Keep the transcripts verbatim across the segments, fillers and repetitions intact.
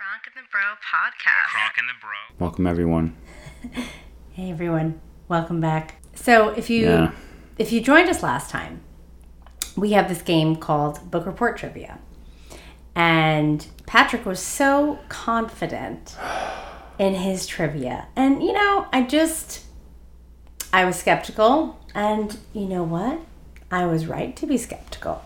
Kronk and the Bro podcast. Kronk and the Bro. Welcome, everyone. Hey, everyone. Welcome back. So, if you Yeah. if you joined us last time, we have this game called Book Report Trivia. And Patrick was so confident in his trivia. And, you know, I just, I was skeptical. And you know what? I was right to be skeptical.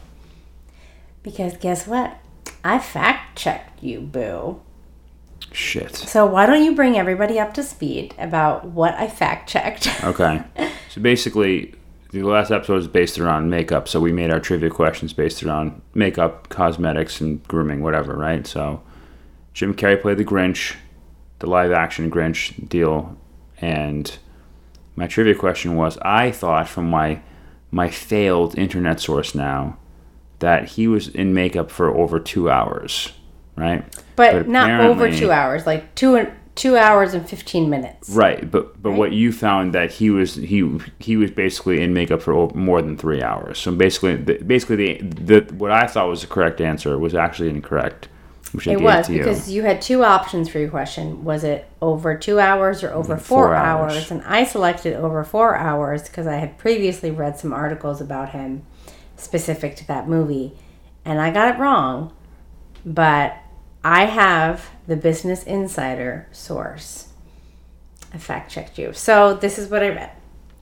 Because guess what? I fact-checked you, boo. Shit. So why don't you bring everybody up to speed about what I fact-checked? Okay. So basically, the last episode was based around makeup, so we made our trivia questions based around makeup, cosmetics, and grooming, whatever, right? So Jim Carrey played the Grinch, the live-action Grinch deal, and my trivia question was, I thought from my my failed internet source now that he was in makeup for over two hours, right? But, But not over apparently- two hours, like two and two hours and fifteen minutes. Right, but but Right? what you found that he was he he was basically in makeup for o- more than three hours. So basically, the, basically the the what I thought was the correct answer was actually incorrect, which I It gave was to you. because you had two options for your question. Was it over two hours or over Four four, hours. hours? And I selected over four hours because I had previously read some articles about him specific to that movie. And I got it wrong, but I have the Business Insider source. I fact checked you. So this is what I read.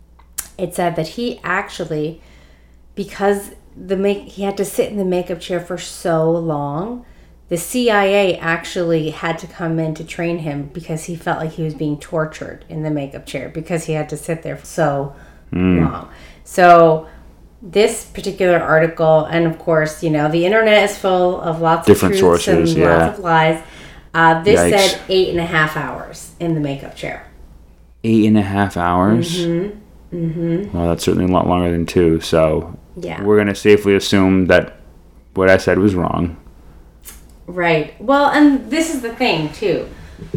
It said that he actually, because the make he had to sit in the makeup chair for so long, the C I A actually had to come in to train him because he felt like he was being tortured in the makeup chair because he had to sit there for so long. So this particular article, and of course, you know, the internet is full of lots Different of truths sources, and yeah. lots of lies. Uh, this Yikes. said eight and a half hours in the makeup chair. Eight and a half hours. Mm-hmm. Mm-hmm. Well, that's certainly a lot longer than two. So Yeah. we're gonna safely assume that what I said was wrong. Right. Well, and this is the thing too.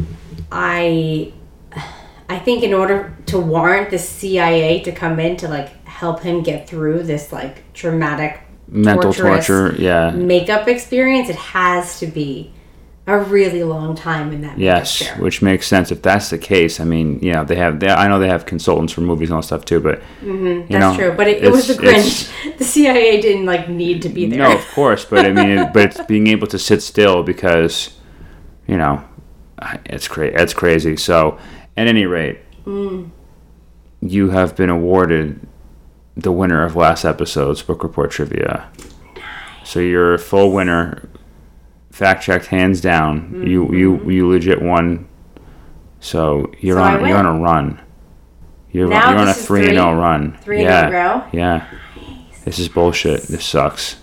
I I think in order to warrant the C I A to come in to like help him get through this like traumatic Mental torturous torture. Yeah. makeup experience, it has to be a really long time in that makeup Yes, chair. which makes sense if that's the case. I mean, you know, they have. They, I know they have consultants for movies and all that stuff too, but you That's know, true, but it, it was the it's- Grinch. The C I A didn't like need to be there. No, of course, but I mean, it, but it's being able to sit still because, you know, it's crazy. It's crazy. So, at any rate, Mm. you have been awarded the winner of last episode's book report trivia. So you're a full winner, fact checked, hands down. Mm-hmm. You you you legit won. So you're So I on you're win. on a run. You're Now you're on a this is three and three- zero run. three in yeah. a row? Yeah. This is bullshit. This sucks.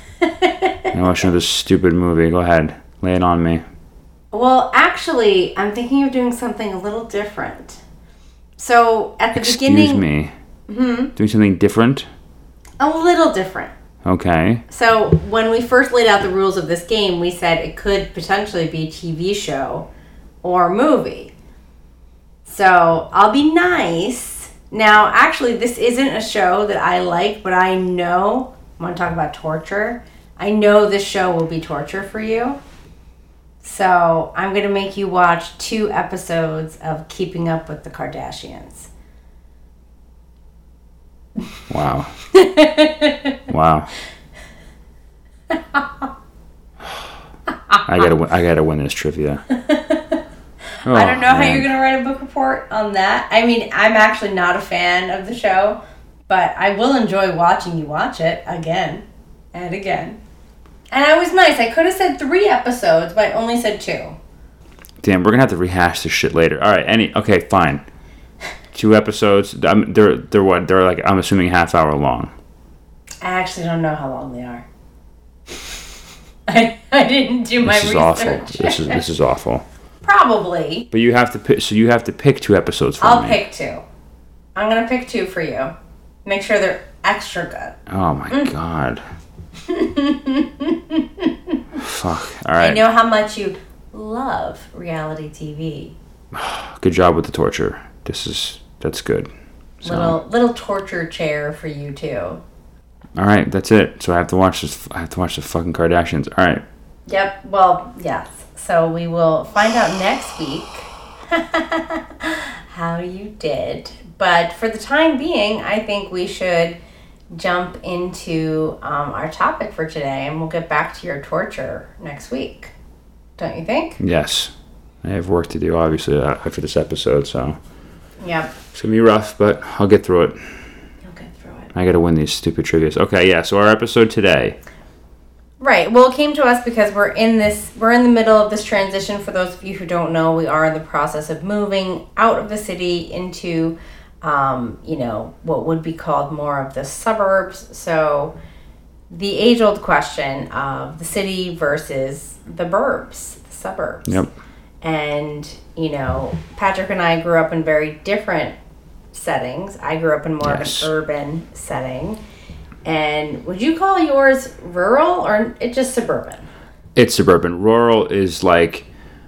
I watched another stupid movie. Go ahead, lay it on me. Well, actually, I'm thinking of doing something a little different. So at the Excuse beginning, me. Doing something different? a little different. Okay. So when we first laid out the rules of this game, we said it could potentially be T V show or movie. So I'll be nice. Now, actually, this isn't a show that I like, but I know, I want to talk about torture. I know this show will be torture for you. So I'm going to make you watch two episodes of Keeping Up with the Kardashians. Wow. Wow. I gotta win, I gotta win this trivia. Oh, I don't know how man. you're going to write a book report on that. I mean, I'm actually not a fan of the show, but I will enjoy watching you watch it again and again. And I was nice. I could have said three episodes, but I only said two. Damn, we're gonna have to rehash this shit later. All right. Any. Okay. Fine. Two episodes. I'm, they're they're what? They're like I'm assuming half hour long. I actually don't know how long they are. I, I didn't do my This is research. awful. This is this is awful. Probably. But you have to pick. So you have to pick two episodes for I'll me. pick two. I'm going to pick two for you. Make sure they're extra good. Oh my Mm. god. Fuck. All right. I know how much you love reality T V. Good job with the torture. This is that's good. So, Little little torture chair for you too. all right, that's it. So I have to watch this. I have to watch the fucking Kardashians. All right. Yep. Well, yes. So we will find out next week how you did. But for the time being, I think we should jump into um, our topic for today, and we'll get back to your torture next week. Don't you think? Yes. I have work to do, obviously, uh, after this episode, so Yep. it's going to be rough, but I'll get through it. You'll get through it. I got to win these stupid trivias. Okay, yeah, so our episode today. Right. Well, it came to us because we're in this, we're in the middle of this transition. For those of you who don't know, we are in the process of moving out of the city into, um, you know, what would be called more of the suburbs. So the age-old question of the city versus the burbs, the suburbs. Yep. And, you know, Patrick and I grew up in very different settings. I grew up in more Yes. of an urban setting. And would you call yours rural or it just suburban? It's suburban. Rural is like,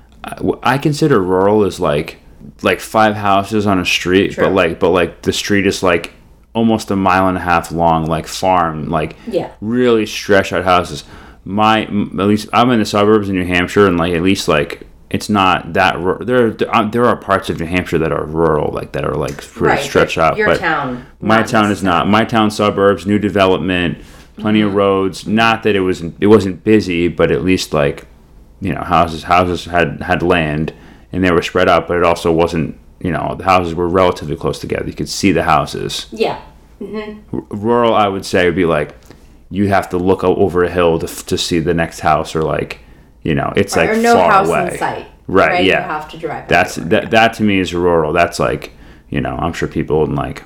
I consider rural is like like five houses on a street, True. but like but like the street is like almost a mile and a half long, like farm, like Yeah. really stretched out houses. My m- at least I'm in the suburbs in New Hampshire, and like at least like it's not that ru- there. There are, there are parts of New Hampshire that are rural, like that are like pretty Right, stretched but out. your but town, my not town is not. My town suburbs, new development, plenty of roads. Not that it was it wasn't busy, but at least like you know houses houses had had land and they were spread out, but it also wasn't. You know the houses were relatively close together. You could see the houses. Yeah. R- rural, I would say, would be like you have to look o- over a hill to f- to see the next house, or like you know it's Right, like or no far house away. in sight. Right, yeah. You have to drive. That's everywhere. that. That to me is rural. That's like you know I'm sure people in like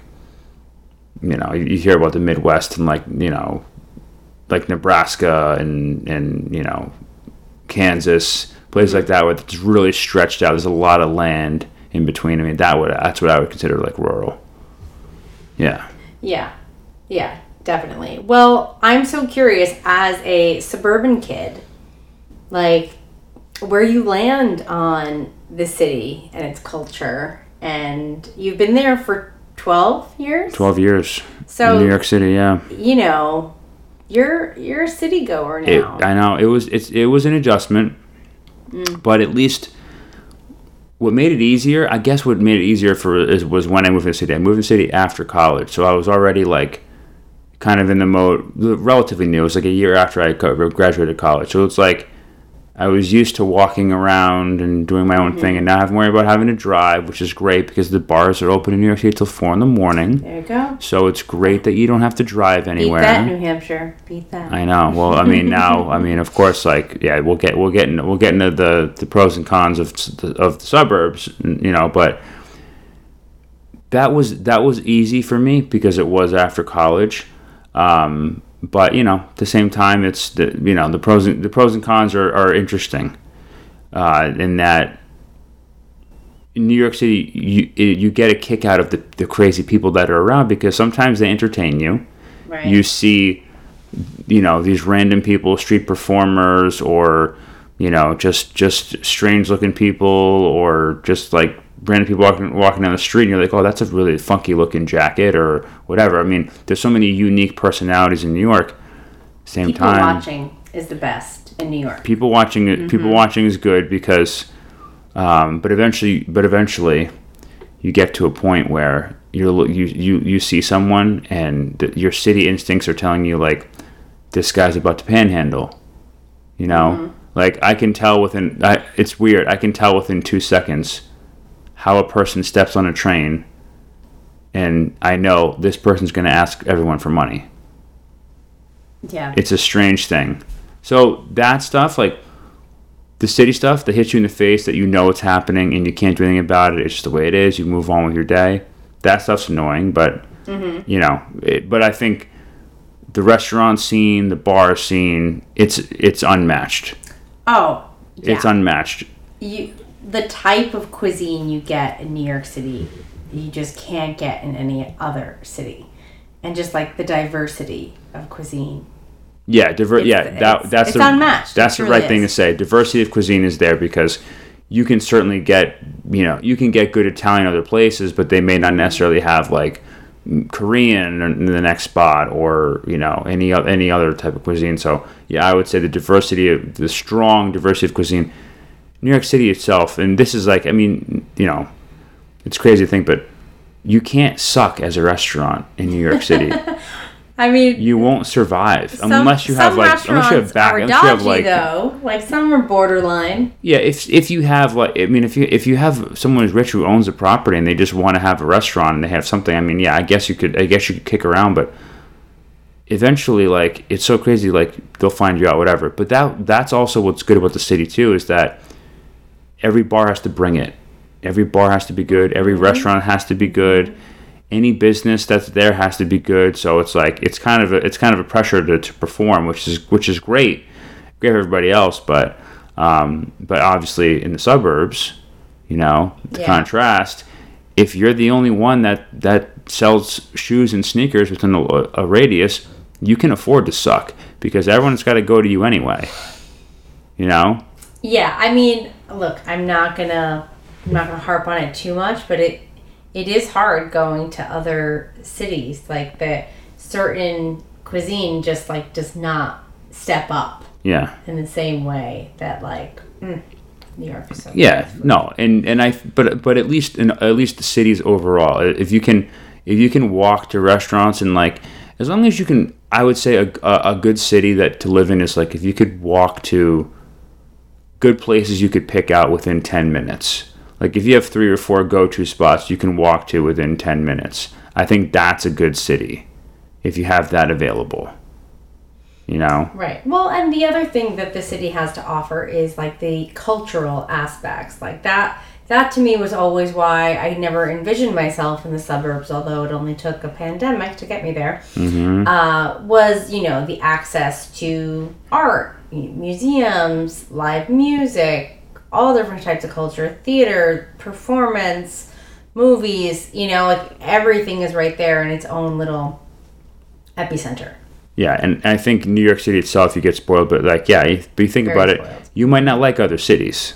you know you, you hear about the Midwest and like you know like Nebraska and and you know Kansas, places like that where it's really stretched out. There's a lot of land in between. I mean that would that's what I would consider like rural. Yeah. Yeah. Yeah, definitely. Well, I'm so curious as a suburban kid, like where you land on the city and its culture. And you've been there for twelve years? Twelve years So, in New York City. Yeah. you know, you're you're a city goer It, now. I know it was it's it was an adjustment, but at least what made it easier, I guess, what made it easier for is was when I moved to the city. I moved to the city after college, so I was already like kind of in the mode relatively new. It was like a year after I co- graduated college, so it's like I was used to walking around and doing my own thing, and not having to worry about having to drive, which is great because the bars are open in New York City till four in the morning. There you go. So it's great that you don't have to drive anywhere. Beat that, New Hampshire. Beat that. I know. Well, I mean, now, I mean, of course, like, yeah, we'll get, we'll get, into, we'll get into the, the pros and cons of the, of the suburbs, you know, but that was that was easy for me because it was after college. Um, but you know, at the same time, it's the you know the pros and, the pros and cons are, are interesting. Uh, in that in New York City, you you get a kick out of the, the crazy people that are around because sometimes they entertain you. Right. You see, you know, these random people, street performers, or you know, just just strange looking people, or just like random people walking walking down the street, and you're like, oh, that's a really funky looking jacket, or whatever. I mean, there's so many unique personalities in New York. Same People time, watching is the best in New York. people watching it people watching is good because um, but eventually but eventually you get to a point where you're you you, you see someone and th- your city instincts are telling you like this guy's about to panhandle, you know. Like I can tell within I, it's weird I can tell within two seconds how a person steps on a train, and I know this person's going to ask everyone for money. Yeah. It's a strange thing. So that stuff, like the city stuff that hits you in the face, that you know it's happening and you can't do anything about it. It's just the way it is. You move on with your day. That stuff's annoying, but you know. It, but I think the restaurant scene, the bar scene, it's it's unmatched. Oh, yeah. It's unmatched. you the type of cuisine you get in New York City, you just can't get in any other city, and just like the diversity of cuisine. Yeah, diver- It's- yeah, that it's- that's it's the, unmatched. That's It the really right thing to is. say. Diversity of cuisine is there because you can certainly get, you know, you can get good Italian other places, but they may not necessarily have like Korean in the next spot, or you know any o- any other type of cuisine. So yeah, I would say the diversity of the strong diversity of cuisine New York City itself, and this is like, I mean, you know, it's crazy to think, but you can't suck as a restaurant in New York City. I mean, you won't survive some, unless you have like unless you have back are unless dodgy, you have like though. Like some are borderline. Yeah, if if you have like I mean if you if you have someone who's rich who owns a property and they just want to have a restaurant and they have something, I mean, yeah, I guess you could I guess you could kick around, but eventually, like, it's so crazy, like, they'll find you out, whatever. But that that's also what's good about the city too, is that every bar has to bring it. Every bar has to be good. Every mm-hmm. restaurant has to be good. Any business that's there has to be good. So it's like it's kind of a, it's kind of a pressure to, to perform, which is which is great, great for everybody else. But um, but obviously in the suburbs, you know, the yeah. contrast. If you're the only one that, that sells shoes and sneakers within a, a radius, you can afford to suck because everyone's got to go to you anyway. You know? Yeah, I mean, look, I'm not gonna I'm not gonna harp on it too much, but it it is hard going to other cities. Like the certain cuisine just like does not step up. Yeah. In the same way that like. Mm, New York is so yeah, no, and and I, but but at least in at least the cities overall, if you can if you can walk to restaurants and like as long as you can, I would say a a, a good city that to live in is like if you could walk to good places you could pick out within ten minutes. Like if you have three or four go-to spots you can walk to within ten minutes. I think that's a good city if you have that available. You know? Right. Well, and the other thing that the city has to offer is like the cultural aspects. Like that that to me was always why I never envisioned myself in the suburbs, although it only took a pandemic to get me there. Mm-hmm. Uh, was, you know, the access to art, museums, live music, all different types of culture, theater, performance, movies, you know, like everything is right there in its own little epicenter. Yeah, and I think New York City itself, you get spoiled, but like, yeah, but you think Very about spoiled. it, you might not like other cities.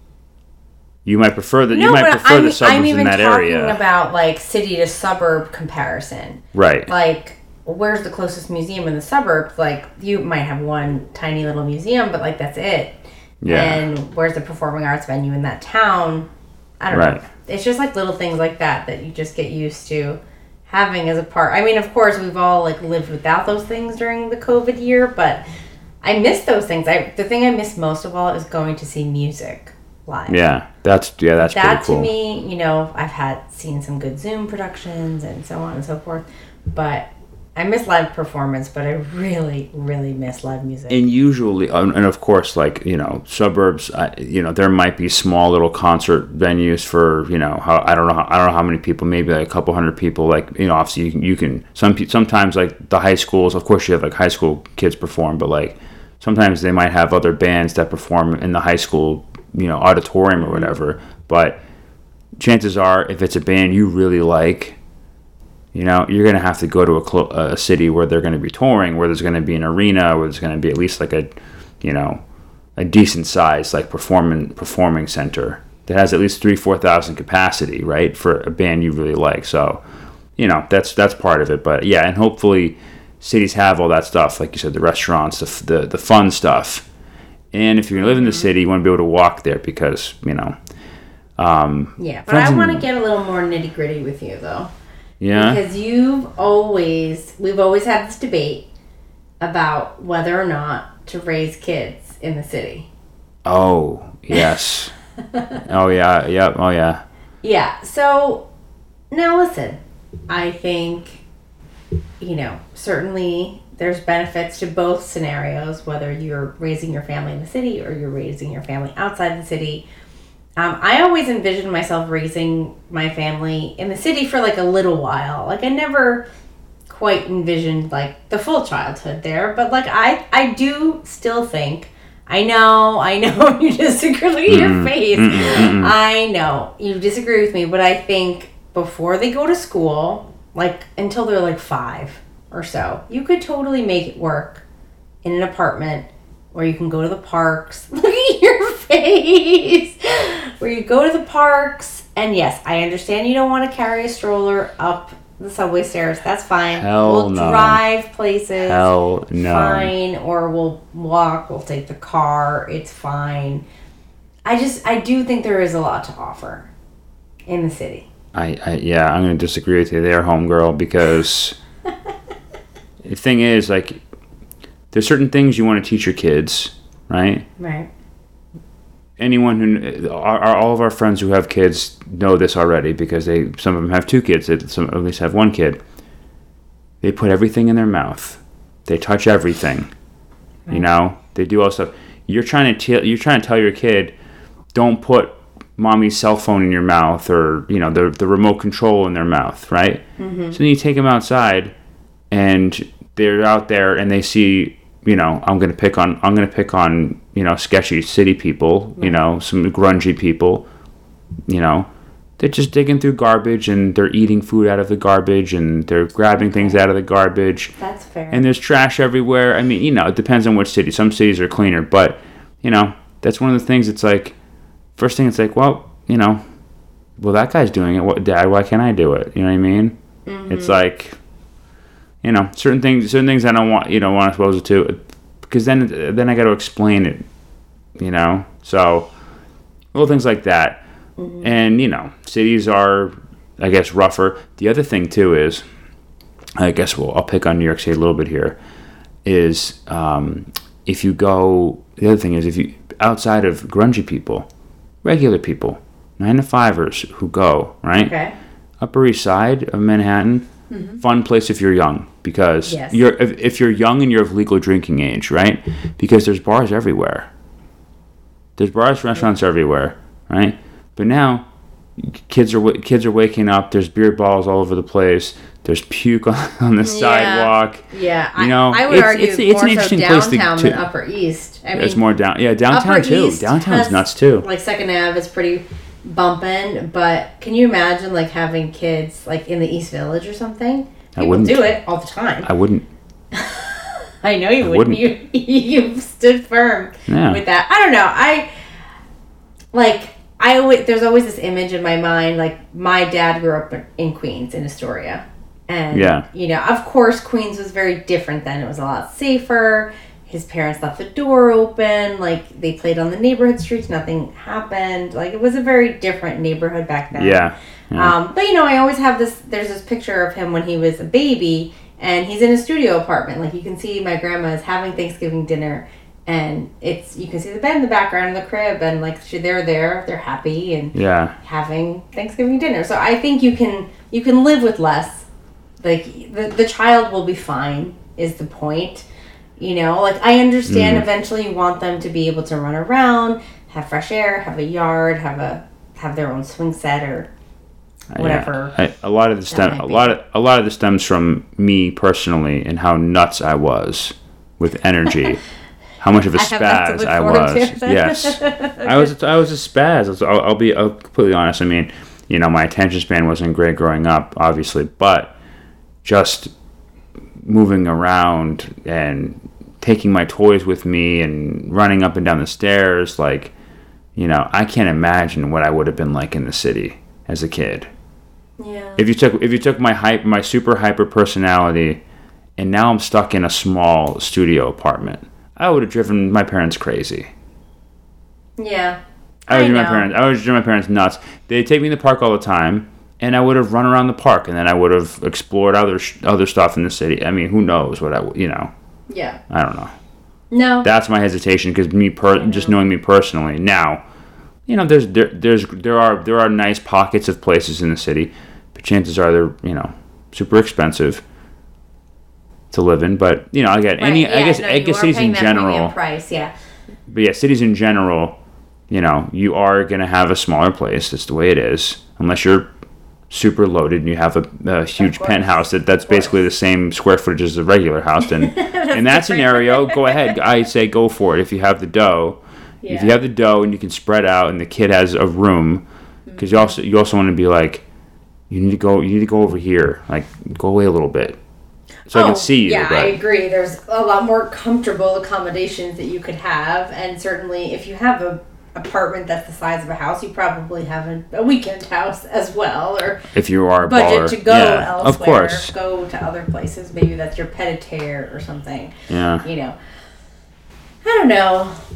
You might prefer the no, you might but prefer I'm, the suburbs I'm even in that talking area. About like city to suburb comparison. Right. Like, where's the closest museum in the suburbs? Like, you might have one tiny little museum, but like that's it. Yeah. And where's the performing arts venue in that town? I don't right. know. It's just like little things like that that you just get used to having as a part. I mean, of course, we've all like lived without those things during the COVID year, but I miss those things. I the thing I miss most of all is going to see music live. Yeah, that's yeah, that's that pretty cool. To me, you know, I've had seen some good Zoom productions and so on and so forth, but I miss live performance, but I really, really miss live music. And usually, and of course, like, you know, suburbs, you know, there might be small little concert venues for, you know, how I don't know, how, I don't know how many people, maybe like a couple hundred people. Like, you know, obviously you can, you can some sometimes like the high schools, of course, you have like high school kids perform, but like sometimes they might have other bands that perform in the high school, you know, auditorium or whatever. But chances are, if it's a band you really like, you know, you're going to have to go to a, cl- a city where they're going to be touring, where there's going to be an arena, where there's going to be at least like a, you know, a decent size like performing performing center that has at least three, four thousand capacity, right, for a band you really like. So, you know, that's that's part of it. But yeah, and hopefully cities have all that stuff, like you said, the restaurants, the the, the fun stuff. And if you live in the city, you want to be able to walk there because, you know. Um, yeah, but I want to get a little more nitty gritty with you though. Yeah. Because you've always, we've always had this debate about whether or not to raise kids in the city. Oh, yes. oh, yeah. Yep. Oh, yeah. Yeah. So, now listen. I think, you know, certainly there's benefits to both scenarios, whether you're raising your family in the city or you're raising your family outside the city. Um, I always envisioned myself raising my family in the city for like a little while. Like I never quite envisioned like the full childhood there, but like I, I do still think, I know, I know you disagree with your face. Mm-mm, mm-mm. I know you disagree with me, but I think before they go to school, like until they're like five or so, you could totally make it work in an apartment where you can go to the parks. Look at your face. Where you go to the parks. And yes, I understand you don't want to carry a stroller up the subway stairs. That's fine. Hell we'll no. drive places. Hell no. Fine. Or we'll walk. We'll take the car. It's fine. I just, I do think there is a lot to offer in the city. I, I yeah, I'm going to disagree with you there, homegirl, because the thing is, like, there's certain things you want to teach your kids, right? Right. Anyone who, our, all of our friends who have kids know this already because they, some of them have two kids, some at least have one kid. They put everything in their mouth. They touch everything. Right. You know, they do all stuff. You're trying to tell, you're trying to tell your kid, don't put mommy's cell phone in your mouth, or, you know, the the remote control in their mouth, right? Mm-hmm. So then you take them outside, and they're out there, and they see, you know, I'm gonna pick on, I'm gonna pick on, you know, sketchy city people, right. You know, some grungy people, you know, they're just digging through garbage, and they're eating food out of the garbage, and they're grabbing things out of the garbage. That's fair. And there's trash everywhere. I mean, you know, it depends on which city. Some cities are cleaner, but, you know, that's one of the things. It's like, first thing, it's like, well, you know, well, that guy's doing it. What, Dad, why can't I do it? You know what I mean? Mm-hmm. It's like, you know, certain things, certain things I don't want, you know, want to expose it to, because then, then I got to explain it, you know. So little things like that, mm-hmm. And you know, cities are, I guess, rougher. The other thing too is, I guess, well, I'll pick on New York City a little bit here. Is um, if you go, the other thing is if you outside of grungy people, regular people, nine to fivers who go, right? Okay. Upper East Side of Manhattan, mm-hmm. Fun place if you're young, because yes. you're if, if you're young and you're of legal drinking age, right? Because there's bars everywhere. There's bars, restaurants mm-hmm. everywhere, right? But now, kids are kids are waking up. There's beer balls all over the place. There's puke on, on the yeah. sidewalk. Yeah, you know, I, I would it's, argue it's, it's more an interesting so place downtown to, to, than Upper East. I mean, it's more down. Yeah, downtown Upper too. East Downtown's has, nuts too. Like Second Ave is pretty bumping, but can you imagine like having kids like in the East Village or something? People I wouldn't do it all the time. I wouldn't. I know you I wouldn't. wouldn't. You you stood firm yeah. with that. I don't know. I like. I always, there's always this image in my mind, like my dad grew up in Queens, in Astoria. And, yeah. you know, of course, Queens was very different then. It was a lot safer. His parents left the door open. Like, they played on the neighborhood streets. Nothing happened. Like, it was a very different neighborhood back then. Yeah. yeah. Um, but, you know, I always have this, there's this picture of him when he was a baby, and he's in a studio apartment. Like, you can see my grandma is having Thanksgiving dinner. And it's, you can see the bed in the background in the crib, and like they're there, they're happy and yeah. having Thanksgiving dinner. So I think you can you can live with less. Like the the child will be fine is the point. You know, like I understand. Mm. Eventually, you want them to be able to run around, have fresh air, have a yard, have a have their own swing set or whatever. Yeah. I, a lot of the stem a lot of a lot of the stems from me personally and how nuts I was with energy. How much of a spaz I, I was. Yes. I was I was a spaz. I'll, I'll be I'll completely honest. I mean, you know, my attention span wasn't great growing up, obviously, but just moving around and taking my toys with me and running up and down the stairs, like, you know, I can't imagine what I would have been like in the city as a kid. Yeah. If you took if you took my hype my super hyper personality and now I'm stuck in a small studio apartment, I would have driven my parents crazy. Yeah. I would I drive my know. parents. I would have driven my parents nuts. They'd take me to the park all the time, and I would have run around the park, and then I would have explored other other stuff in the city. I mean, who knows what I would, you know? Yeah. I don't know. No. That's my hesitation because me per just knowing me personally. Now, you know, there's there there's there are there are nice pockets of places in the city, but chances are they're, you know, super expensive to live in. But, you know, again, Right, any yeah, I guess no, I you guess are cities paying in that general. premium price, yeah. But yeah, cities in general, you know, you are going to have a smaller place. That's the way it is. Unless you're super loaded and you have a, a huge penthouse that, that's basically the same square footage as a regular house. Then in that scenario, go ahead. I say go for it if you have the dough. Yeah. If you have the dough and you can spread out and the kid has a room, because you also you also want to be like, you need to go you need to go over here, like go away a little bit. So oh, I can see you. Yeah, but. I agree. There's a lot more comfortable accommodations that you could have, and certainly if you have a apartment that's the size of a house, you probably have a, a weekend house as well, or if you are a budget baller, to go yeah, elsewhere, of course, go to other places. Maybe that's your pied-a-terre or something. Yeah, you know, I don't know.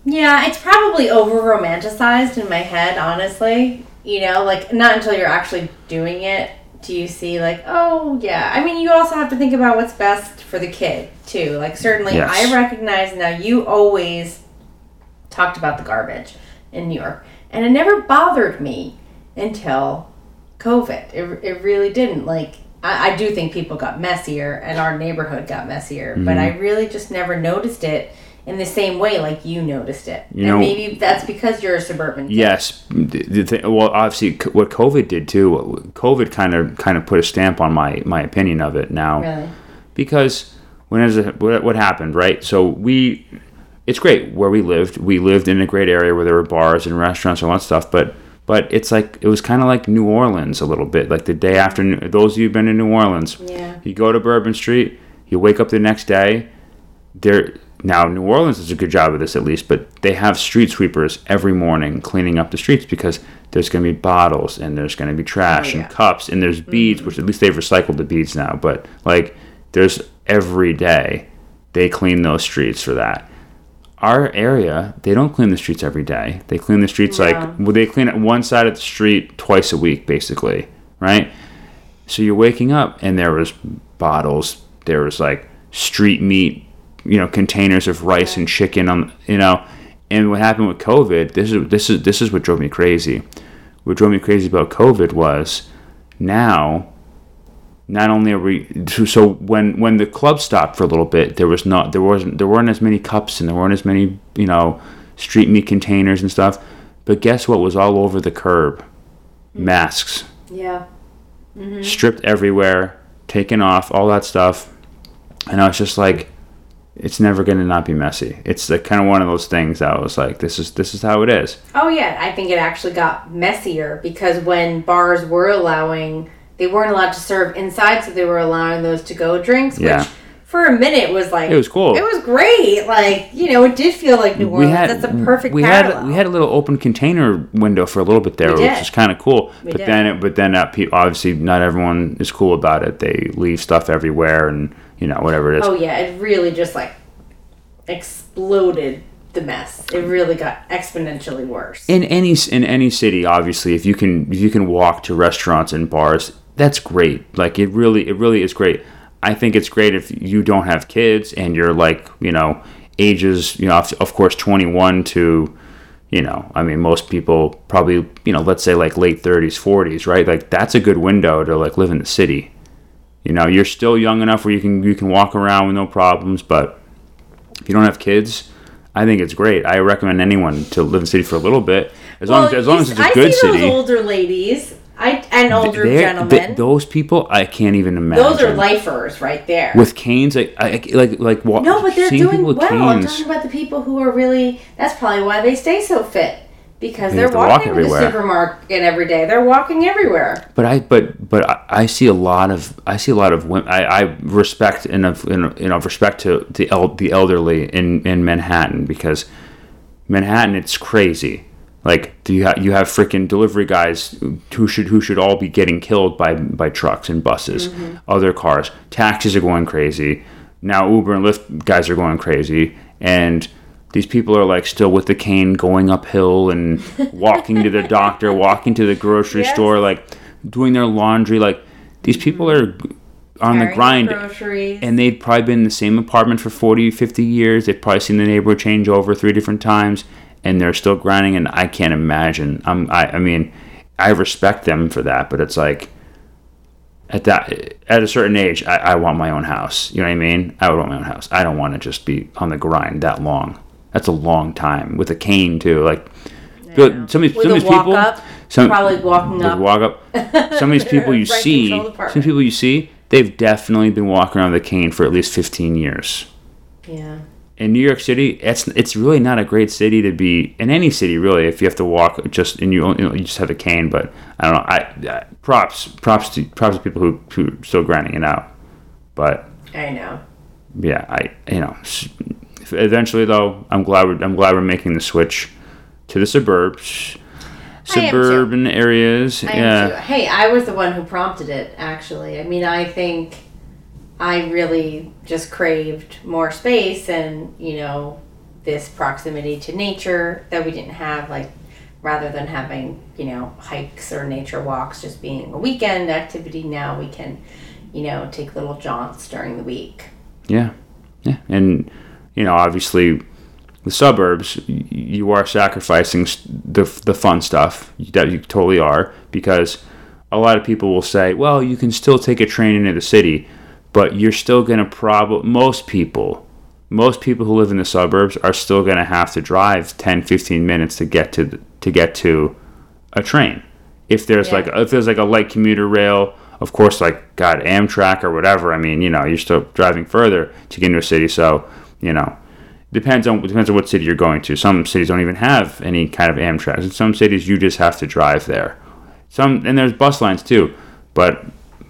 Yeah, it's probably over romanticized in my head, honestly. You know, like not until you're actually doing it do you see like, oh yeah. I mean, you also have to think about what's best for the kid too. Like certainly, Yes. I recognize now. You always talked about the garbage in New York, and it never bothered me until COVID. It it really didn't. Like I, I do think people got messier, and our neighborhood got messier, Mm-hmm. but I really just never noticed it in the same way like you noticed it. You and know- maybe that's because you're a suburban kid. Yes, the, the thing, well, obviously, c- what COVID did too. COVID kind of kind of put a stamp on my my opinion of it now, Really? because when is it, what, what happened, right? So we, it's great where we lived. We lived in a great area where there were bars and restaurants and all that stuff, but. But it's like it was kind of like New Orleans a little bit. Like the day after, New- those of you who've been in New Orleans, Yeah. you go to Bourbon Street, you wake up the next day. There now New Orleans does a good job of this at least, but they have street sweepers every morning cleaning up the streets because there's going to be bottles and there's going to be trash Oh, yeah. and cups and there's beads, which at least they've recycled the beads now. But like there's every day they clean those streets for that. Our area, they don't clean the streets every day. They clean the streets No. like, well, they clean it one side of the street twice a week, basically, right? So you're waking up and there was bottles, there was like street meat, you know, containers of rice and chicken, on, you know. And what happened with COVID, this is this is this is what drove me crazy. What drove me crazy about COVID was now. Not only are we so when when the club stopped for a little bit, there was not there wasn't there weren't as many cups and there weren't as many, you know, street meat containers and stuff. But guess what was all over the curb? Masks, Yeah. stripped everywhere, taken off, all that stuff. And I was just like, it's never going to not be messy. It's like kind of one of those things that I was like, this is this is how it is. Oh yeah, I think it actually got messier because when bars were allowing, they weren't allowed to serve inside, so they were allowing those to-go drinks, which Yeah. for a minute was like It was cool. It was great. Like, you know, it did feel like New Orleans. That's a perfect we parallel. had we had a little open container window for a little bit there, We which did. is kind of cool. We but did. then it, but then uh, pe- obviously not everyone is cool about it. They leave stuff everywhere, and you know whatever it is. Oh yeah, it really just like exploded the mess. It really got exponentially worse. In any in any city, obviously, if you can if you can walk to restaurants and bars, that's great. Like it really it really is great. I think it's great if you don't have kids and you're like, you know, ages, you know, of, of course, twenty-one to, you know, I mean, most people probably, you know, let's say like late thirties, forties, right? Like that's a good window to like live in the city. You know, you're still young enough where you can you can walk around with no problems, but if you don't have kids, I think it's great. I recommend anyone to live in the city for a little bit, as long as as long as it's a I good see city. those older ladies, I and older They're- gentlemen. th- those people, I can't even imagine. those are lifers right there. with canes, like I, I- like like what? no, but they're seeing doing people well. with I'm canes. talking about the people who are really. That's probably why they stay so fit because They they're have to walk walking to the everywhere. supermarket every day. They're walking everywhere. But I but but I, I see a lot of I see a lot of women. I, I respect in a, in a, you know respect to the el- the elderly in, in Manhattan, because Manhattan, it's crazy. Like do you ha- you have freaking delivery guys who should who should all be getting killed by by trucks and buses, Mm-hmm. other cars. Taxis are going crazy. Now Uber and Lyft guys are going crazy, and these people are like still with the cane going uphill and walking to the doctor, walking to the grocery Yes. store, like doing their laundry. Like these people are on the Carrying grind, groceries. and they've probably been in the same apartment for forty, fifty years. They've probably seen the neighborhood change over three different times, and they're still grinding. And I can't imagine. I'm, I, I mean, I respect them for that, but it's like at that at a certain age, I, I want my own house. You know what I mean? I would want my own house. I don't want to just be on the grind that long. That's a long time with a cane too. Like know. some of these, With some a of these walk people, up, some probably walking with up. walk up. Some of these people you Right see, control some department. people you see, they've definitely been walking around with a cane for at least fifteen years. Yeah. In New York City, it's it's really not a great city to be in, any city really, if you have to walk just and you, you, know, you just have a cane. But I don't know. I, I props props to props to people who who are still grinding it out. But I know. yeah, I you know s- eventually though, I'm glad we're I'm glad we're making the switch to the suburbs, I am too. suburban areas. I yeah. am too. Hey, I was the one who prompted it, actually. I mean, I think I really just craved more space and, you know, this proximity to nature that we didn't have, like rather than having, you know, hikes or nature walks just being a weekend activity, now we can, you know, take little jaunts during the week. Yeah. Yeah. And, you know, obviously the suburbs, you are sacrificing the the fun stuff. That you totally are, because a lot of people will say, well, you can still take a train into the city, but you're still going to probably, most people, most people who live in the suburbs are still going to have to drive ten, fifteen minutes to get to the, to get to a train. If there's yeah. like if there's like a light commuter rail, of course, like God, Amtrak or whatever. I mean, you know, you're still driving further to get into a city. So, you know, depends on depends on what city you're going to. Some cities don't even have any kind of Amtrak. In some cities, you just have to drive there. Some and there's bus lines too, but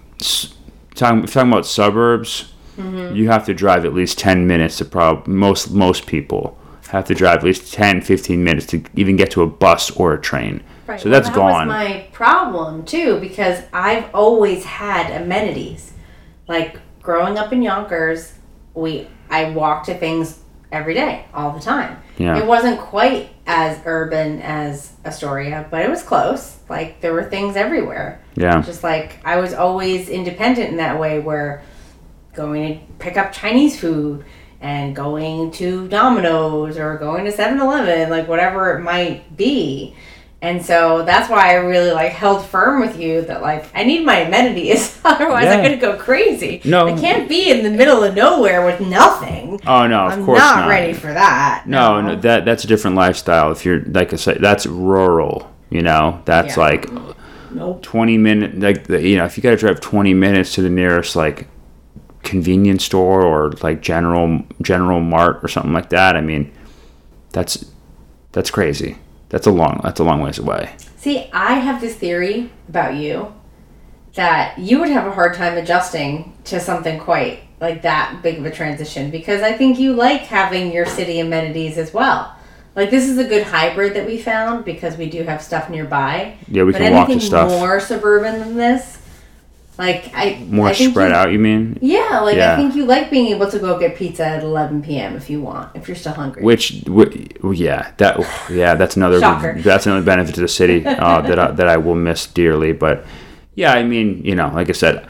talking talking about suburbs, mm-hmm. you have to drive at least ten minutes to prob most most people have to drive at least ten, fifteen minutes to even get to a bus or a train. Right. So that's well, that gone. That was my problem too, because I've always had amenities. Like growing up in Yonkers, we I walked to things every day, all the time. Yeah. It wasn't quite as urban as Astoria, but it was close. Like there were things everywhere. Yeah. Just like I was always independent in that way, where going to pick up Chinese food and going to Domino's or going to seven eleven, like whatever it might be. And so that's why I really like held firm with you that like I need my amenities, otherwise yeah. I'm gonna go crazy. No, I can't be in the middle of nowhere with nothing. Oh no, of I'm course not. not. ready for that. No, no, no, that that's a different lifestyle. If you're like I said, that's rural. You know, that's yeah. like nope. twenty minute. Like the, you know, if you got to drive twenty minutes to the nearest like convenience store or like general general mart or something like that, I mean, that's that's crazy. That's a long that's a long ways away. See, I have this theory about you that you would have a hard time adjusting to something quite like that big of a transition, because I think you like having your city amenities as well. Like this is a good hybrid that we found because we do have stuff nearby. Yeah, we but can walk to stuff. Anything more suburban than this, like I more I think spread you, out. You mean? Yeah, like yeah. I think you like being able to go get pizza at eleven p.m. if you want, if you're still hungry. Which, w- yeah, that yeah, that's another Shocker. that's another benefit to the city uh, that I, that I will miss dearly. But yeah, I mean, you know, like I said,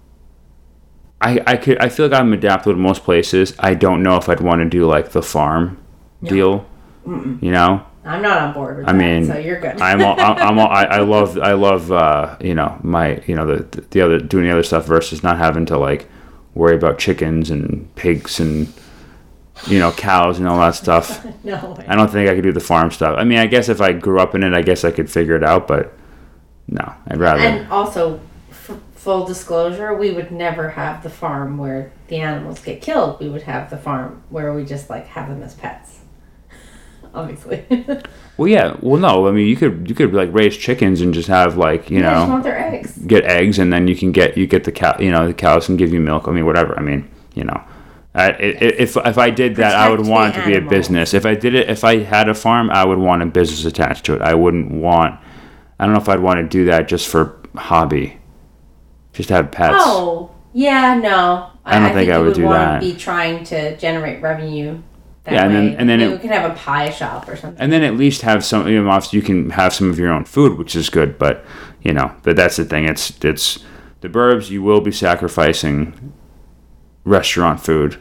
I I could I feel like I'm adaptable to most places. I don't know if I'd want to do like the farm no. deal. Mm-mm. You know, I'm not on board with I that, mean, so you're good. I'm all, I'm all, I, I love I love uh, you know my you know the the other doing the other stuff versus not having to like worry about chickens and pigs and you know cows and all that stuff. No way. I don't think I could do the farm stuff. I mean, I guess if I grew up in it, I guess I could figure it out. But no, I'd rather. And also, f- full disclosure, we would never have the farm where the animals get killed. We would have the farm where we just like have them as pets. Obviously. Well, yeah. Well, no. I mean, you could you could like raise chickens and just have like you yeah, know just want their eggs. Get eggs, and then you can get you get the cow. You know, the cows can give you milk. I mean, whatever. I mean, you know, I, if if I did that, I would Protect want the it to be a animals. business. If I did it, if I had a farm, I would want a business attached to it. I wouldn't want. I don't know if I'd want to do that just for hobby, just to have pets. Oh, yeah, no. I don't I, think think I you would would do want that. to be trying to generate revenue. That Yeah, and way. then- and then Maybe it- we can have a pie shop or something. And then at least have some. You know, obviously you can have some of your own food, which is good. But you know, but that's the thing. It's it's the burbs. You will be sacrificing restaurant food,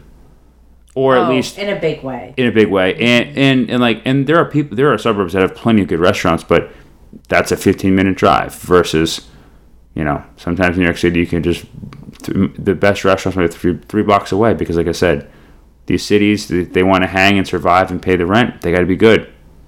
or oh, at least in a big way. in a big way. And, and and like and there are people. There are suburbs that have plenty of good restaurants, but that's a fifteen minute drive versus, you know, sometimes in New York City you can just th- the best restaurants are three three blocks away because, like I said, these cities they, they want to hang and survive and pay the rent. They got to be good.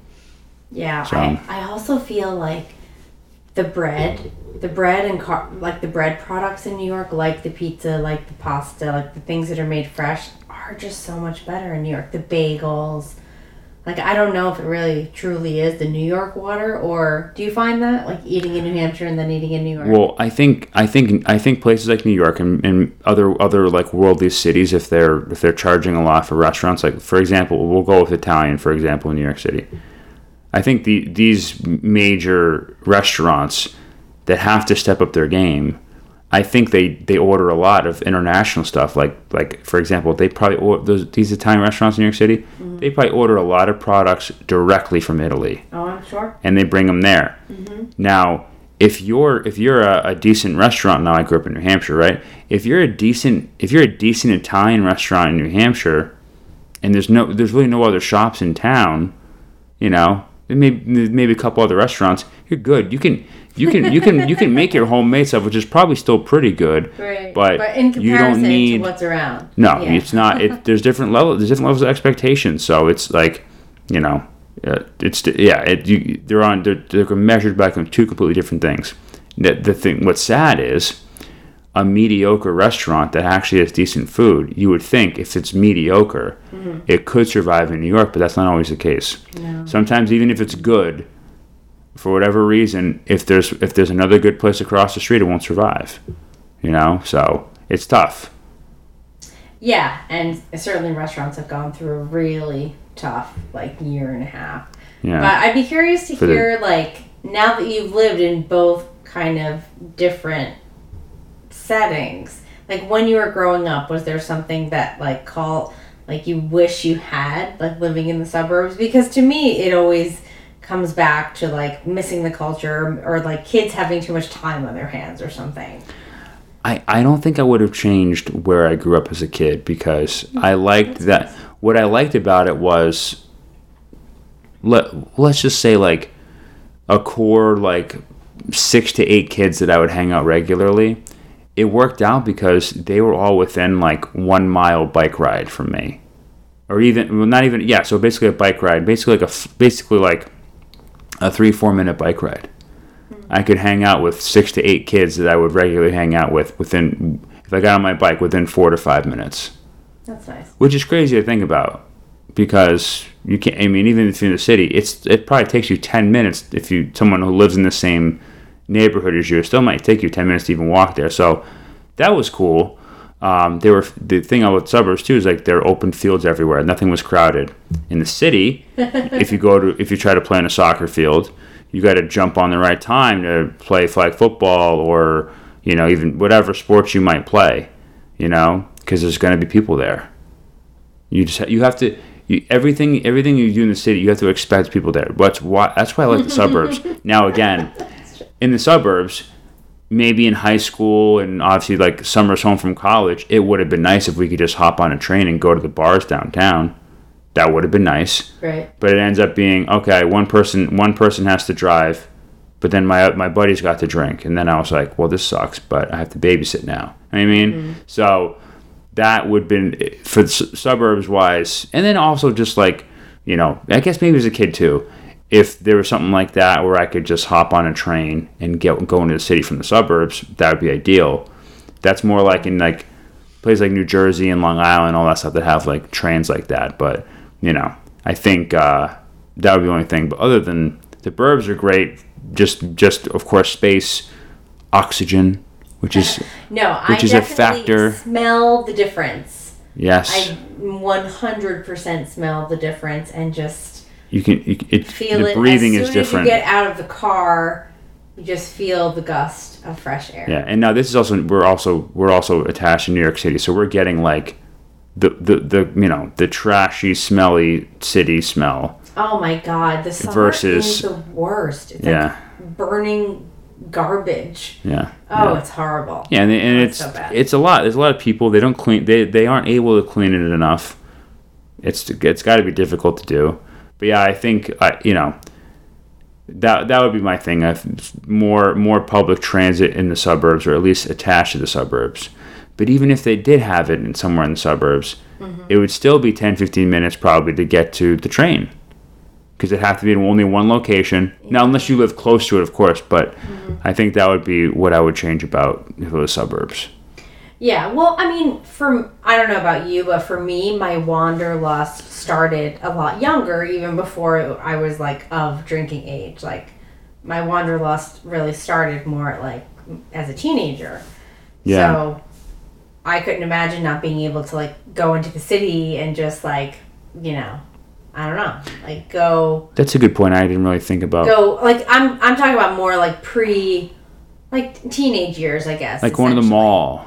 Yeah, So- I, I also feel like the bread, the bread and car, like the bread products in New York, like the pizza, like the pasta, like the things that are made fresh, are just so much better in New York. The bagels, like I don't know if it really truly is the New York water, or do you find that like eating in New Hampshire and then eating in New York? Well, I think I think I think places like New York and, and other other like worldly cities, if they're if they're charging a lot for restaurants, like for example, we'll go with Italian, for example, in New York City. I think the these major restaurants that have to step up their game I think they, they order a lot of international stuff. Like like for example, they probably order those these Italian restaurants in New York City. Mm-hmm. They probably order a lot of products directly from Italy. Oh, I'm sure. And they bring them there. Mm-hmm. Now, if you're if you're a, a decent restaurant, now I grew up in New Hampshire, right? If you're a decent if you're a decent Italian restaurant in New Hampshire, and there's no there's really no other shops in town, you know, maybe maybe a couple other restaurants, you're good. You can you can you can you can make your homemade stuff, which is probably still pretty good. Right. But, but in comparison you don't need to what's around. No, yeah. it's not. It there's different levels. There's different levels of expectations. So it's like, you know. Uh, it's yeah. It, you, they're on. They're, they're measured by two completely different things. The, the thing. What's sad is a mediocre restaurant that actually has decent food. You would think if it's mediocre, mm-hmm. it could survive in New York, but that's not always the case. No. Sometimes even if it's good, for whatever reason, if there's if there's another good place across the street, it won't survive. You know, so it's tough. Yeah, and certainly restaurants have gone through a really tough like year and a half. Yeah. But I'd be curious to For hear the, like now that you've lived in both kind of different settings, like when you were growing up, was there something that like call like you wish you had like living in the suburbs? Because to me it always comes back to like missing the culture or, or like kids having too much time on their hands or something. I, I don't think I would have changed where I grew up as a kid because I liked that. What I liked about it was, let, let's just say like a core like six to eight kids that I would hang out regularly. It worked out because they were all within like one mile bike ride from me, or even well, not even yeah. So basically a bike ride, basically like a basically like a three four minute bike ride. I could hang out with six to eight kids that I would regularly hang out with within, if I got on my bike, within four to five minutes. That's nice. Which is crazy to think about because you can't, I mean, even if you're in the city, it's it probably takes you ten minutes if you, someone who lives in the same neighborhood as you, it still might take you ten minutes to even walk there. So that was cool. Um, they were, the thing about suburbs too is like there are open fields everywhere. Nothing was crowded. In the city, if you go to, if you try to play on a soccer field, you got to jump on the right time to play flag football or, you know, even whatever sports you might play, you know, because there's going to be people there. You just ha- you have to you, everything everything you do in the city, you have to expect people there. That's why that's why I like the suburbs. Now again, in the suburbs, maybe in high school and obviously like summers home from college, it would have been nice if we could just hop on a train and go to the bars downtown. That would have been nice. Right. But it ends up being, okay, one person one person has to drive, but then my my buddies got to drink. And then I was like, well, this sucks, but I have to babysit now. I mean, mm-hmm. So that would have been, for suburbs-wise, and then also just like, you know, I guess maybe as a kid too, if there was something like that where I could just hop on a train and get go into the city from the suburbs, that would be ideal. That's more like in like places like New Jersey and Long Island, all that stuff that have like trains like that. But you know, I think uh, that would be the only thing. But other than the burbs are great, just just of course space, oxygen, which is no, which I is a factor. Smell the difference. Yes, I one hundred percent smell the difference, and just you can you, it, feel the it. breathing as is soon different. As you get out of the car, you just feel the gust of fresh air. Yeah, and now this is also we're also we're also attached to New York City, so we're getting like the the, the you know the trashy, smelly city smell. Oh my God, the summer versus, is the worst. It's yeah, like burning garbage. Yeah. Oh, yeah. It's horrible. Yeah, and, and oh, it's it's, so it's a lot. There's a lot of people they don't clean. They they aren't able to clean it enough. It's it's got to be difficult to do. But yeah, I think I you know. That that would be my thing. I more more public transit in the suburbs, or at least attached to the suburbs. But even if they did have it in somewhere in the suburbs, mm-hmm. it would still be ten, fifteen minutes probably to get to the train, because it'd have to be in only one location. Yeah. Now, unless you live close to it, of course. But mm-hmm. I think that would be what I would change about if it was suburbs. Yeah, well, I mean, for I don't know about you, but for me, my wanderlust started a lot younger, even before I was like of drinking age. Like, my wanderlust really started more like as a teenager. Yeah. So I couldn't imagine not being able to like go into the city and just like, you know, I don't know, like go. That's a good point. I didn't really think about. Go like I'm I'm talking about more like pre. like teenage years, I guess. Like going to the mall.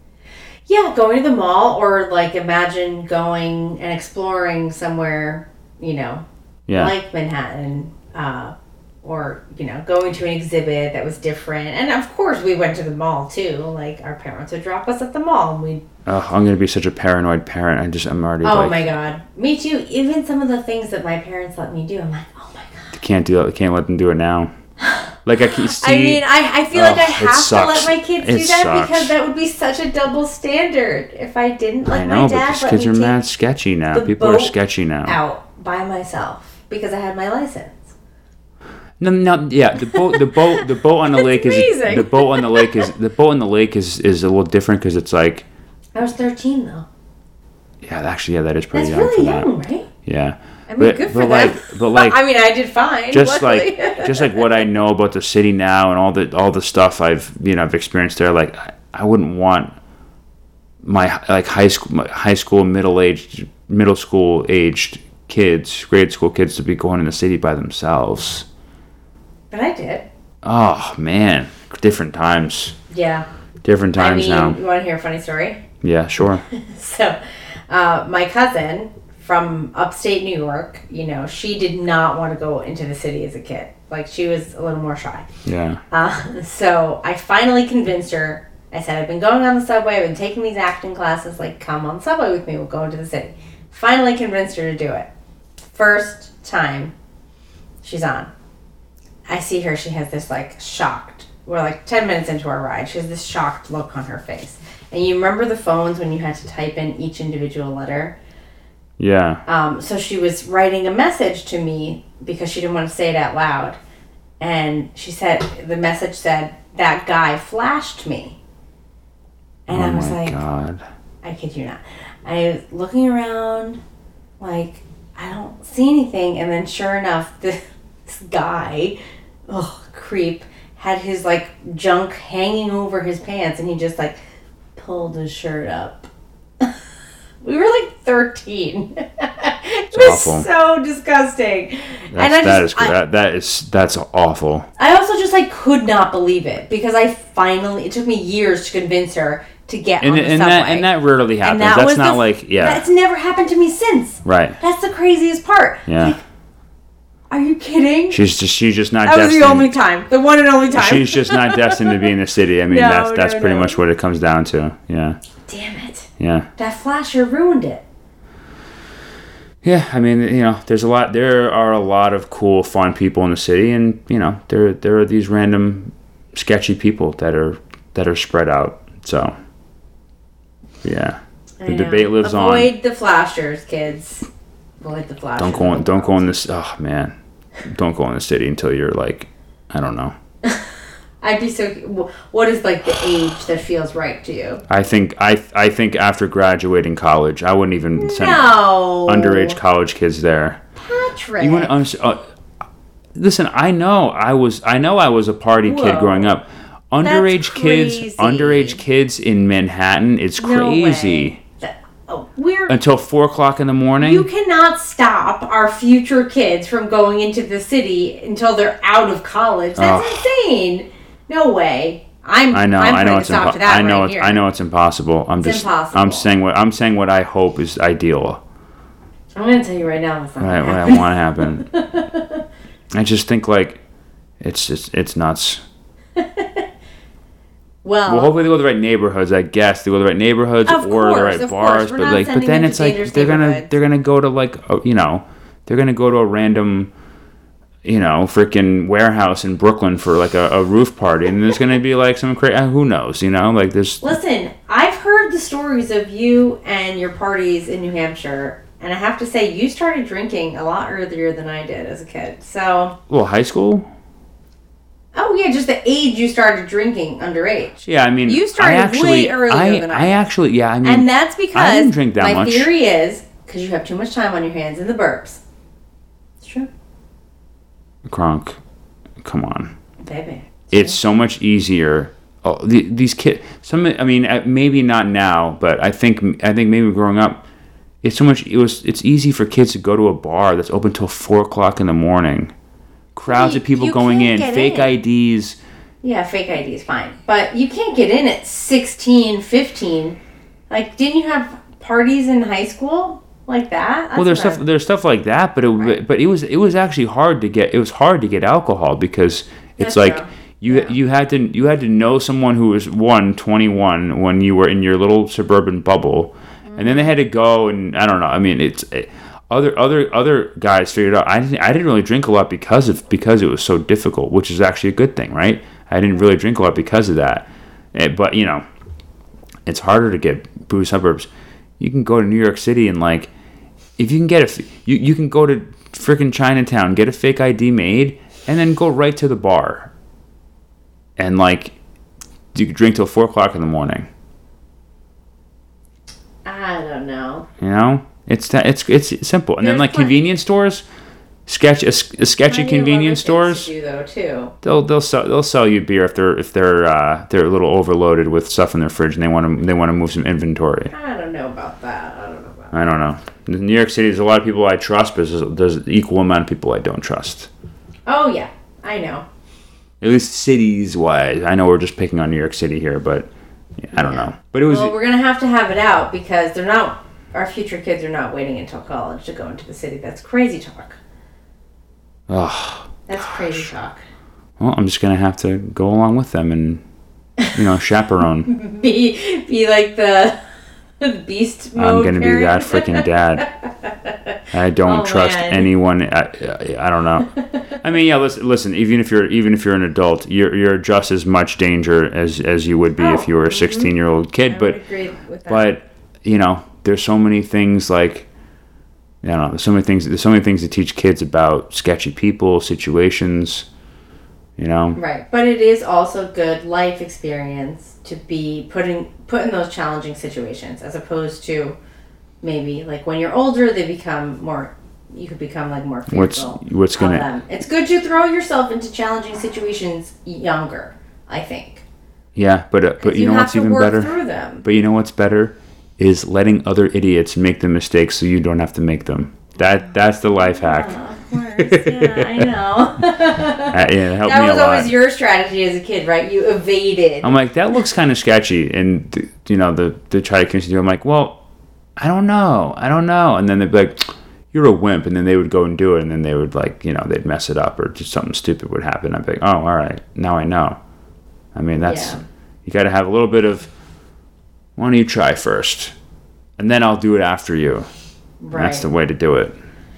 Yeah, going to the mall, or like imagine going and exploring somewhere, you know, Yeah. like Manhattan, uh, or, you know, going to an exhibit that was different. And of course, we went to the mall too. Like, our parents would drop us at the mall, and we'd. Oh, I'm gonna be such a paranoid parent. I just, I'm already. Oh like, my god, me too. Even some of the things that my parents let me do, I'm like, oh my god. Can't do it. Can't let them do it now. Like I can see. I mean, I, I feel oh, like I it have to sucks. let my kids It do that sucks. because that would be such a double standard if I didn't let I know, my but dad these let kids me are take mad sketchy now. the People are boat sketchy now. out by myself because I had my license. No, no, yeah. The boat, the boat, the boat on the lake is amazing. the boat on the lake is the boat on the lake is is a little different because it's like. I was thirteen though. Yeah, actually, yeah, that is pretty That's young really for young, that. right? Yeah. I mean, but, good for but them. like, but like, I mean, I did fine. just luckily. like, just like what I know about the city now and all the all the stuff I've you know I've experienced there. Like, I, I wouldn't want my like high school, my high school, middle aged, middle school aged kids, grade school kids to be going in the city by themselves. But I did. Oh man, different times. Yeah. Different I times mean, now. you want to hear a funny story? Yeah, sure. So, uh, my cousin from upstate New York, you know, she did not want to go into the city as a kid. Like, she was a little more shy. Yeah. Uh, so I finally convinced her. I said, I've been going on the subway. I've been taking these acting classes. Like, come on the subway with me. We'll go into the city. Finally convinced her to do it. First time she's on. I see her. She has this, like, shocked. We're, like, ten minutes into our ride. She has this shocked look on her face. And you remember the phones when you had to type in each individual letter? Yeah. Um, so she was writing a message to me because she didn't want to say it out loud. And she said, the message said, that guy flashed me. And oh I was my like, God. I kid you not. I was looking around, like, I don't see anything. And then sure enough, this guy, oh, creep, had his, like, junk hanging over his pants. And he just, like, pulled his shirt up. We were like thirteen. It was awful. so disgusting. That's, and I that just, is I, that, that is that's awful. I also just like could not believe it because I finally, it took me years to convince her to get And, on the and subway. that and that rarely happens. that That's was not the- like yeah. That's never happened to me since. Right. That's the craziest part. Yeah. Like, are you kidding? She's just she's just not that was destined. the only time. The one and only time. She's just not destined to be in the city. I mean, No, that's that's no, pretty no. much what it comes down to. Yeah. Damn it. Yeah. That flasher ruined it. Yeah, I mean, you know, there's a lot. There are a lot of cool, fun people in the city, and you know, there there are these random, sketchy people that are that are spread out. So, yeah, I the know. debate lives on. Avoid the flashers, kids. Avoid the flashers. Don't go in, don't go in this. Oh man, don't go in the city until you're like, I don't know. I'd be so. What is like the age that feels right to you? I think I I think after graduating college, I wouldn't even send No. underage college kids there. Patrick. You want to understand? Uh, listen, I know I was I know I was a party kid Whoa. growing up. Underage kids, crazy. underage kids in Manhattan, it's No crazy. way. That- oh, we're. Until four o'clock in the morning. You cannot stop our future kids from going into the city until they're out of college. That's insane. No way. I'm. I know, I'm I know putting a it's stop impo- to that I know right it's here. I know it's impossible. I'm It's just impossible. I'm saying what I'm saying what I hope is ideal. I'm going to tell you right now. That's not What I, gonna what I happen. want to happen. I just think like it's just it's nuts. Well, Well, hopefully they go to the right neighborhoods. I guess they go to the right neighborhoods Of or the course, right of bars. course. We're But not like, but sending then them it's to like dangerous they're gonna neighborhoods. they're gonna go to like a, you know they're gonna go to a random you know freaking warehouse in Brooklyn for like a, a roof party, and there's gonna be like some crazy who knows you know like there's listen, I've heard the stories of you and your parties in New Hampshire, and I have to say, you started drinking a lot earlier than I did as a kid. So, well high school. oh yeah, just the age you started drinking underage. Yeah, I mean You started I actually, way earlier I, than I I did. actually yeah I mean And that's because I didn't drink that my much. theory is because you have too much time on your hands in the burbs. It's true, Kronk, come on. baby. It's so much easier. Oh, the, these kids. Some. I mean, uh, maybe not now, but I think. I think maybe growing up, it's so much. It was. It's easy for kids to go to a bar that's open till four o'clock in the morning. Crowds You- of people you going in, can't get fake in. I Ds. Yeah, fake I D is fine. But you can't get in at sixteen, fifteen. Like, didn't you have parties in high school like that? That's well, there's what stuff I- there's stuff like that, but it Right. but it was it was actually hard to get it was hard to get alcohol because it's That's like true. you Yeah. you had to you had to know someone who was one twenty-one when you were in your little suburban bubble, and then they had to go and I don't know. I mean, it's it, other other other guys figured out I didn't I didn't really drink a lot because of because it was so difficult, which is actually a good thing, right? I didn't really drink a lot because of that, Eh, but you know, it's harder to get booze suburbs. You can go to New York City and like, if you can get a, f- you you can go to freaking Chinatown, get a fake I D made, and then go right to the bar. And like, you can drink till four o'clock in the morning. I don't know. You know, it's that it's it's simple. And then There's like plenty- convenience stores, sketch a, s- a sketchy Plenty of convenience other things stores. to do though too. They'll they'll sell they'll sell you beer if they're if they're uh, they're a little overloaded with stuff in their fridge and they want to they want to move some inventory. I don't know about that. I don't know about that. I don't know. In New York City, there's a lot of people I trust, but there's, there's an equal amount of people I don't trust. Oh yeah, I know. At least cities wise. I know we're just picking on New York City here, but yeah, I don't Yeah. know. But it was Well, we're gonna have to have it out because they're not. Our future kids are not waiting until college to go into the city. That's crazy talk. oh, That's crazy talk. well, I'm just gonna have to go along with them and you know chaperone. Be be like the, the beast mode. I'm gonna be that parent. freaking dad. I don't Oh, trust man. anyone. I, I, I don't know. I mean, yeah. Listen, listen. Even if you're even if you're an adult, you're you're just as much danger as as you would be Oh, if you were a mhm. sixteen year old kid. I But would agree with that. but you know, there's so many things like I don't know. There's so many things. There's so many things to teach kids about sketchy people, situations. You know. Right, but it is also good life experience to be putting put in those challenging situations, as opposed to maybe like when you're older, they become more. You could become like more What's fearful. what's of gonna them. It's good to throw yourself into challenging situations younger. I think. yeah, but uh, but you, you know have what's to even work better. through them. But you know what's better is letting other idiots make the mistakes so you don't have to make them. That that's the life hack. Oh, of course, yeah, I know. Uh, yeah, it helped That me a was lot. always your strategy as a kid, right? You evaded. I'm like, that looks kind of sketchy, and th- you know, the they try to convince you. I'm like, well, I don't know, I don't know, and then they'd be like, you're a wimp, and then they would go and do it, and then they would like, you know, they'd mess it up, or just something stupid would happen. I'd be like, oh, all right, now I know. I mean, that's Yeah. you got to have a little bit of. Why don't you try first, and then I'll do it after you. Right. That's the way to do it.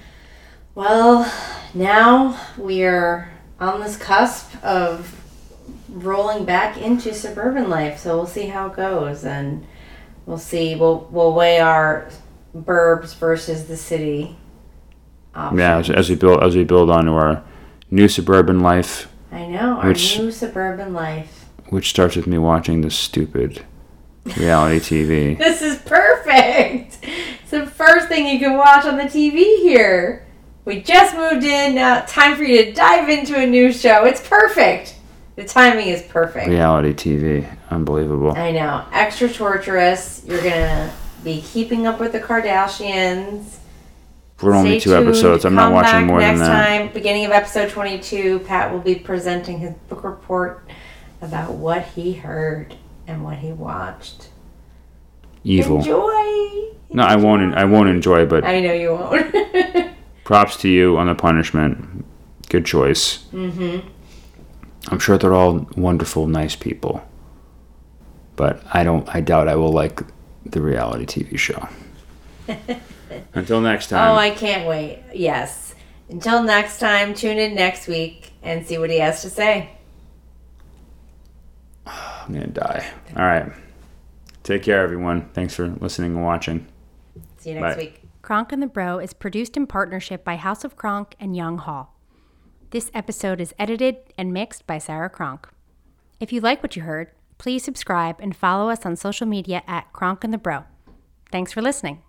Well, now we're on this cusp of rolling back into suburban life, so we'll see how it goes, and we'll see. We'll we'll weigh our burbs versus the city options. Yeah, as, as we build as we build onto our new suburban life, I know our Which- new suburban life. which starts with me watching this stupid reality T V. This is perfect. It's the first thing you can watch on the T V here. We just moved in. Now time for you to dive into a new show. It's perfect. The timing is perfect. Reality T V, unbelievable. I know. Extra torturous. You're going to be keeping up with the Kardashians. We're only Stay two tuned. episodes. I'm Come not watching back more next than that. time, beginning of episode twenty-two, Pat will be presenting his book report about what he heard and what he watched. Evil. Enjoy. No, I won't. I won't enjoy. But I know you won't. props to you on the punishment. Good choice. Mm-hmm. I'm sure they're all wonderful, nice people. But I don't. I doubt I will like the reality T V show. Until next time. Oh, I can't wait. Yes. Until next time, tune in next week and see what he has to say. I'm gonna die. All right. Take care, everyone. Thanks for listening and watching. See you next Bye. week. Kronk and the Bro is produced in partnership by House of Kronk and Young Hall. This episode is edited and mixed by Sarah Kronk. If you like what you heard, please subscribe and follow us on social media at Kronk and the Bro. Thanks for listening.